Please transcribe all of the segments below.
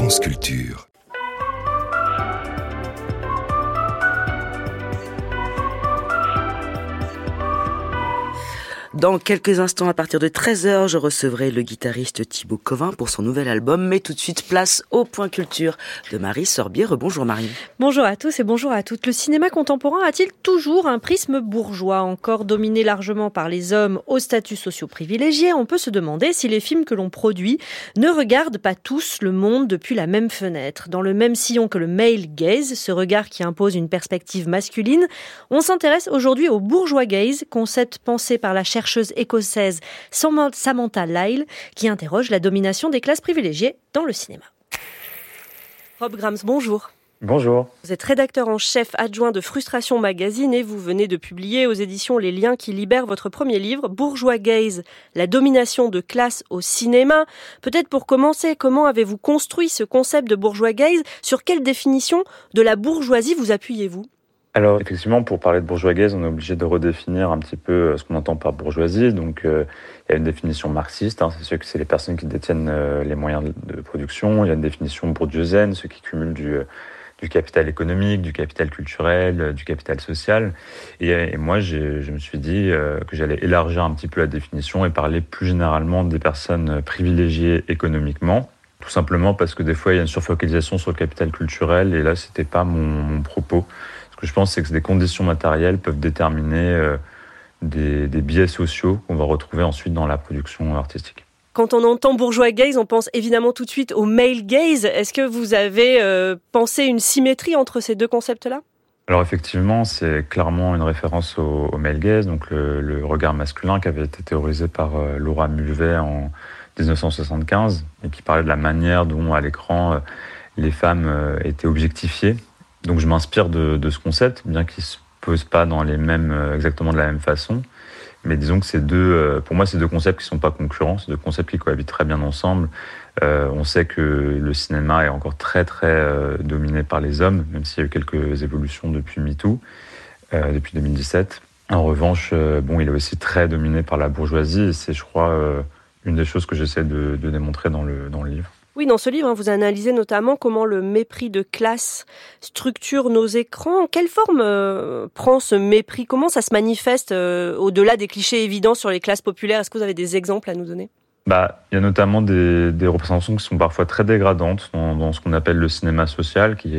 France Culture. Dans quelques instants, à partir de 13h, je recevrai le guitariste Thibaut Covin pour son nouvel album. Mais tout de suite, place au Point Culture de Marie Sorbier. Bonjour Marie. Bonjour à tous et bonjour à toutes. Le cinéma contemporain a-t-il toujours un prisme bourgeois, encore dominé largement par les hommes aux statuts sociaux privilégiés? On peut se demander si les films que l'on produit ne regardent pas tous le monde depuis la même fenêtre. Dans le même sillon que le male gaze, ce regard qui impose une perspective masculine, on s'intéresse aujourd'hui au bourgeois gaze, concept pensé par la chercheuse écossaise Samantha Lyle, qui interroge la domination des classes privilégiées dans le cinéma. Rob Grams, bonjour. Bonjour. Vous êtes rédacteur en chef adjoint de Frustration Magazine et vous venez de publier aux éditions Les Liens qui libèrent votre premier livre, Bourgeois Gaze, la domination de classe au cinéma. Peut-être pour commencer, comment avez-vous construit ce concept de bourgeois gaze? Sur quelle définition de la bourgeoisie vous appuyez-vous? Alors effectivement, pour parler de bourgeois gaze, on est obligé de redéfinir un petit peu ce qu'on entend par bourgeoisie. Donc il y a une définition marxiste, c'est sûr que c'est les personnes qui détiennent les moyens de production. Il y a une définition bourdieusienne, ceux qui cumulent du capital économique, du capital culturel, du capital social. Et moi, je me suis dit que j'allais élargir un petit peu la définition et parler plus généralement des personnes privilégiées économiquement. Tout simplement parce que des fois, il y a une surfocalisation sur le capital culturel et là, c'était pas mon propos. Ce que je pense, c'est que des conditions matérielles peuvent déterminer des biais sociaux qu'on va retrouver ensuite dans la production artistique. Quand on entend bourgeois gaze, on pense évidemment tout de suite au male gaze. Est-ce que vous avez pensé une symétrie entre ces deux concepts-là ? Alors effectivement, c'est clairement une référence au male gaze, donc le regard masculin qui avait été théorisé par Laura Mulvey en 1975 et qui parlait de la manière dont à l'écran les femmes étaient objectifiées. Donc je m'inspire de ce concept, bien qu'il ne se pose pas dans exactement de la même façon. Mais disons que pour moi, c'est deux concepts qui ne sont pas concurrents, c'est deux concepts qui cohabitent très bien ensemble. On sait que le cinéma est encore très très dominé par les hommes, même s'il y a eu quelques évolutions depuis MeToo, depuis 2017. En revanche, il est aussi très dominé par la bourgeoisie, et c'est, je crois, une des choses que j'essaie de démontrer dans le livre. Oui, dans ce livre, vous analysez notamment comment le mépris de classe structure nos écrans. Quelle forme prend ce mépris? Comment ça se manifeste au-delà des clichés évidents sur les classes populaires? Est-ce que vous avez des exemples à nous donner? Il y a notamment des représentations qui sont parfois très dégradantes dans ce qu'on appelle le cinéma social, qui est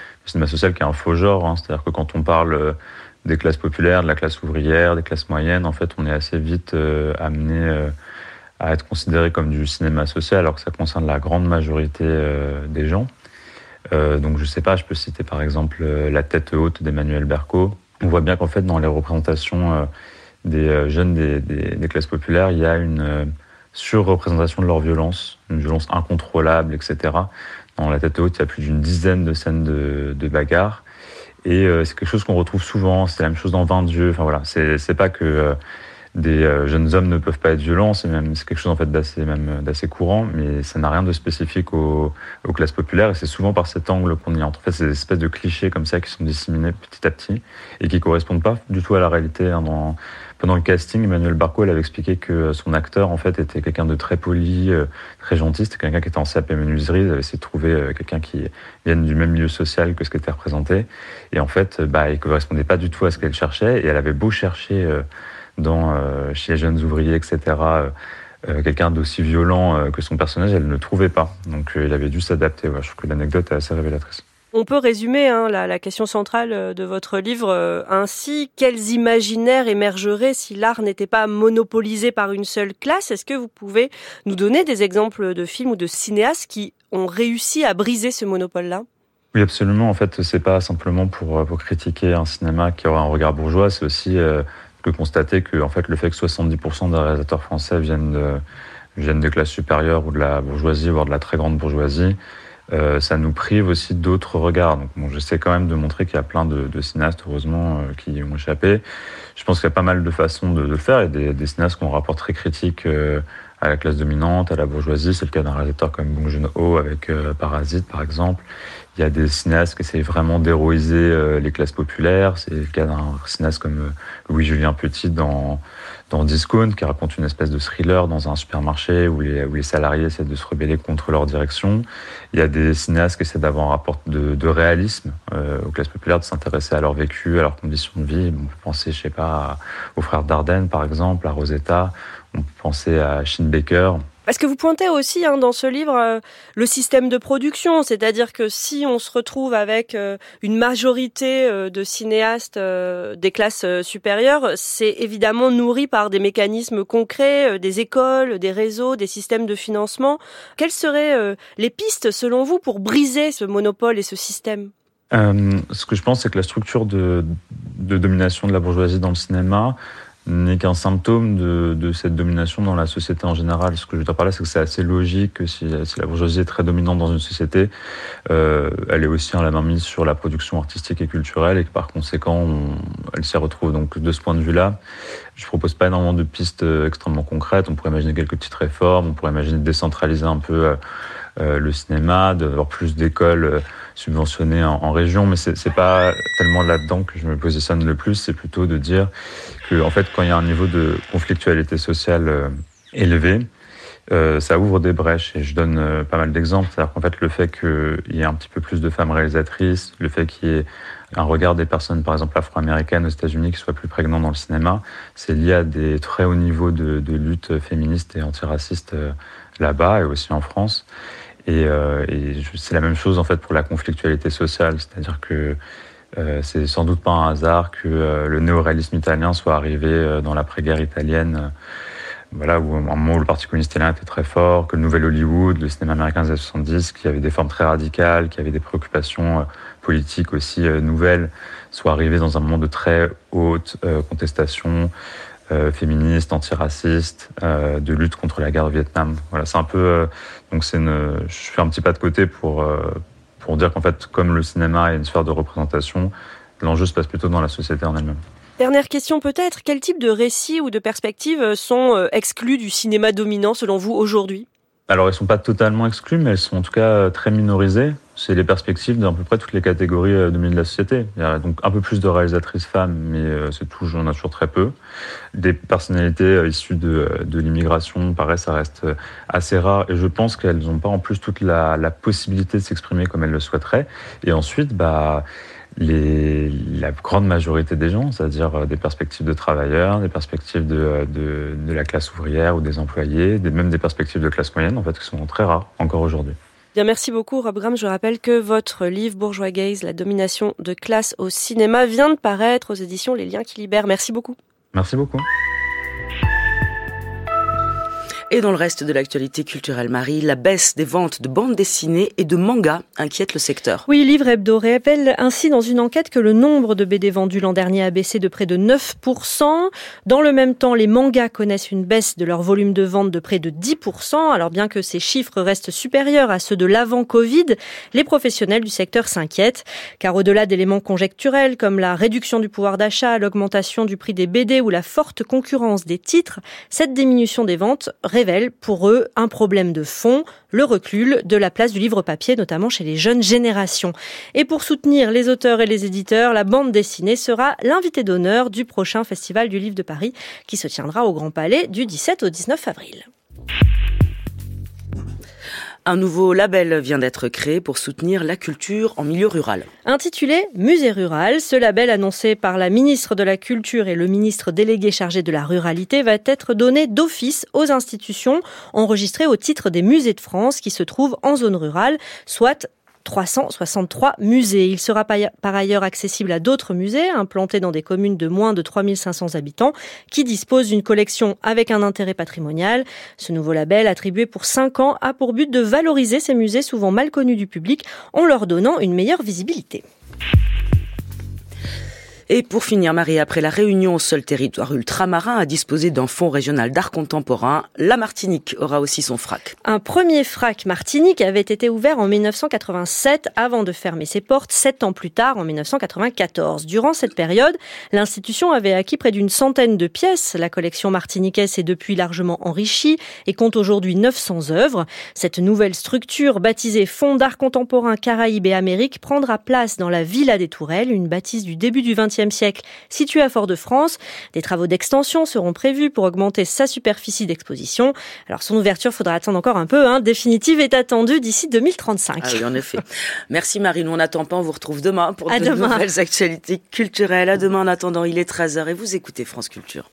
un faux genre. C'est-à-dire que quand on parle des classes populaires, de la classe ouvrière, des classes moyennes, en fait, on est assez vite amené à être considéré comme du cinéma social, alors que ça concerne la grande majorité des gens. Donc je sais pas, je peux citer par exemple La tête haute d'Emmanuel Berco. On voit bien qu'en fait dans les représentations des jeunes des classes populaires, il y a une surreprésentation de leur violence, une violence incontrôlable, etc. Dans La tête haute, il y a plus d'une dizaine de scènes de bagarres. Et c'est quelque chose qu'on retrouve souvent, c'est la même chose dans 20 Dieux. Enfin voilà, c'est pas que des jeunes hommes ne peuvent pas être violents, c'est quelque chose en fait d'assez courant, mais ça n'a rien de spécifique aux classes populaires et c'est souvent par cet angle qu'on y entre. En fait, c'est des espèces de clichés comme ça qui sont disséminés petit à petit et qui correspondent pas du tout à la réalité. Pendant le casting, Emmanuel Berco avait expliqué que son acteur en fait était quelqu'un de très poli, très gentil, c'était quelqu'un qui était en CAP menuiserie, il avait essayé de trouver quelqu'un qui vienne du même milieu social que ce qui était représenté et en fait, il correspondait pas du tout à ce qu'elle cherchait et elle avait beau chercher chez les jeunes ouvriers, etc., quelqu'un d'aussi violent que son personnage, elle ne le trouvait pas. Donc il avait dû s'adapter. Je trouve que l'anecdote est assez révélatrice. On peut résumer la question centrale de votre livre ainsi. Quels imaginaires émergeraient si l'art n'était pas monopolisé par une seule classe? Est-ce que vous pouvez nous donner des exemples de films ou de cinéastes qui ont réussi à briser ce monopole-là? Oui, absolument. En fait, c'est pas simplement pour critiquer un cinéma qui aura un regard bourgeois, c'est aussi que constater que en fait, le fait que 70% des réalisateurs français viennent de classes supérieures ou de la bourgeoisie, voire de la très grande bourgeoisie, ça nous prive aussi d'autres regards. Donc, j'essaie quand même de montrer qu'il y a plein de cinéastes, heureusement, qui y ont échappé. Je pense qu'il y a pas mal de façons de le faire. Il y a des cinéastes qui ont un rapport très critique à la classe dominante, à la bourgeoisie. C'est le cas d'un réalisateur comme Bong Joon-ho avec Parasite, par exemple. Il y a des cinéastes qui essayent vraiment d'héroïser les classes populaires. C'est le cas d'un cinéaste comme Louis-Julien Petit dans Discount, qui raconte une espèce de thriller dans un supermarché où les salariés essaient de se rebeller contre leur direction. Il y a des cinéastes qui essaient d'avoir un rapport de réalisme aux classes populaires, de s'intéresser à leur vécu, à leurs conditions de vie. On peut penser, je sais pas, aux frères Dardenne, par exemple, à Rosetta. On peut penser à Shin Baker. Parce que vous pointez aussi dans ce livre le système de production, c'est-à-dire que si on se retrouve avec une majorité de cinéastes des classes supérieures, c'est évidemment nourri par des mécanismes concrets, des écoles, des réseaux, des systèmes de financement. Quelles seraient les pistes selon vous pour briser ce monopole et ce système ? Ce que je pense, c'est que la structure de domination de la bourgeoisie dans le cinéma n'est qu'un symptôme de cette domination dans la société en général. Ce que je veux dire par là, c'est que c'est assez logique que si la bourgeoisie est très dominante dans une société, elle est aussi en la main mise sur la production artistique et culturelle et que par conséquent, elle s'y retrouve. Donc de ce point de vue-là, je propose pas énormément de pistes extrêmement concrètes. On pourrait imaginer quelques petites réformes, on pourrait imaginer de décentraliser un peu le cinéma, d'avoir plus d'écoles subventionnées en région, mais c'est pas tellement là-dedans que je me positionne le plus, c'est plutôt de dire que en fait, quand il y a un niveau de conflictualité sociale élevé, ça ouvre des brèches, et je donne pas mal d'exemples. C'est-à-dire qu'en fait, le fait qu'il y ait un petit peu plus de femmes réalisatrices, le fait qu'il y ait un regard des personnes, par exemple afro-américaines aux États-Unis, qui soit plus prégnant dans le cinéma, c'est lié à des très hauts niveaux de lutte féministe et antiraciste là-bas et aussi en France. Et c'est la même chose en fait pour la conflictualité sociale, c'est-à-dire que c'est sans doute pas un hasard que le néo-réalisme italien soit arrivé dans l'après-guerre italienne, voilà, où à un moment où le Parti communiste italien était très fort, que le nouvel Hollywood, le cinéma américain des années 70, qui avait des formes très radicales, qui avait des préoccupations politiques aussi nouvelles, soit arrivé dans un moment de très haute contestation féministe, antiraciste, de lutte contre la guerre au Vietnam. Voilà, c'est un peu donc je fais un petit pas de côté pour dire qu'en fait, comme le cinéma est une sphère de représentation, l'enjeu se passe plutôt dans la société en elle-même. Dernière question peut-être, quel type de récits ou de perspectives sont exclus du cinéma dominant selon vous aujourd'hui ? Alors, elles ne sont pas totalement exclues, mais elles sont en tout cas très minorisées. C'est les perspectives d'à peu près toutes les catégories dominées de la société. Il y a donc un peu plus de réalisatrices femmes, mais c'est tout, on en a toujours très peu. Des personnalités issues de l'immigration, pareil, ça reste assez rare. Et je pense qu'elles n'ont pas en plus toute la possibilité de s'exprimer comme elles le souhaiteraient. Et ensuite, la grande majorité des gens, c'est-à-dire des perspectives de travailleurs, des perspectives de la classe ouvrière ou des employés, même des perspectives de classe moyenne, en fait, qui sont très rares encore aujourd'hui. Bien, merci beaucoup Rob Graham. Je rappelle que votre livre Bourgeois Gaze, la domination de classe au cinéma, vient de paraître aux éditions Les Liens qui libèrent. Merci beaucoup. Merci beaucoup. Et dans le reste de l'actualité culturelle, Marie, la baisse des ventes de bandes dessinées et de mangas inquiète le secteur. Oui, Livre Hebdo révèle ainsi dans une enquête que le nombre de BD vendus l'an dernier a baissé de près de 9%. Dans le même temps, les mangas connaissent une baisse de leur volume de vente de près de 10%. Alors bien que ces chiffres restent supérieurs à ceux de l'avant-Covid, les professionnels du secteur s'inquiètent. Car au-delà d'éléments conjecturels comme la réduction du pouvoir d'achat, l'augmentation du prix des BD ou la forte concurrence des titres, cette diminution des ventes révèle pour eux un problème de fond, le recul de la place du livre papier, notamment chez les jeunes générations. Et pour soutenir les auteurs et les éditeurs, la bande dessinée sera l'invité d'honneur du prochain Festival du Livre de Paris qui se tiendra au Grand Palais du 17 au 19 avril. Un nouveau label vient d'être créé pour soutenir la culture en milieu rural. Intitulé Musée rural, ce label annoncé par la ministre de la Culture et le ministre délégué chargé de la ruralité va être donné d'office aux institutions enregistrées au titre des musées de France qui se trouvent en zone rurale, soit 363 musées. Il sera par ailleurs accessible à d'autres musées implantés dans des communes de moins de 3500 habitants qui disposent d'une collection avec un intérêt patrimonial. Ce nouveau label, attribué pour 5 ans, a pour but de valoriser ces musées souvent mal connus du public en leur donnant une meilleure visibilité. Et pour finir, Marie, après la Réunion, seul territoire ultramarin à disposer d'un fonds régional d'art contemporain, la Martinique aura aussi son FRAC. Un premier FRAC Martinique avait été ouvert en 1987 avant de fermer ses portes 7 ans plus tard, en 1994. Durant cette période, l'institution avait acquis près d'une centaine de pièces. La collection martiniquaise s'est depuis largement enrichie et compte aujourd'hui 900 œuvres. Cette nouvelle structure, baptisée Fonds d'art contemporain Caraïbes et Amérique, prendra place dans la Villa des Tourelles, une bâtisse du début du XXe siècle située à Fort-de-France. Des travaux d'extension seront prévus pour augmenter sa superficie d'exposition. Alors son ouverture, faudra attendre encore un peu, définitive est attendue d'ici 2035. Ah oui, en effet. Merci Marie, nous on n'attend pas, on vous retrouve demain pour de nouvelles actualités culturelles. À demain, en attendant, il est 13h et vous écoutez France Culture.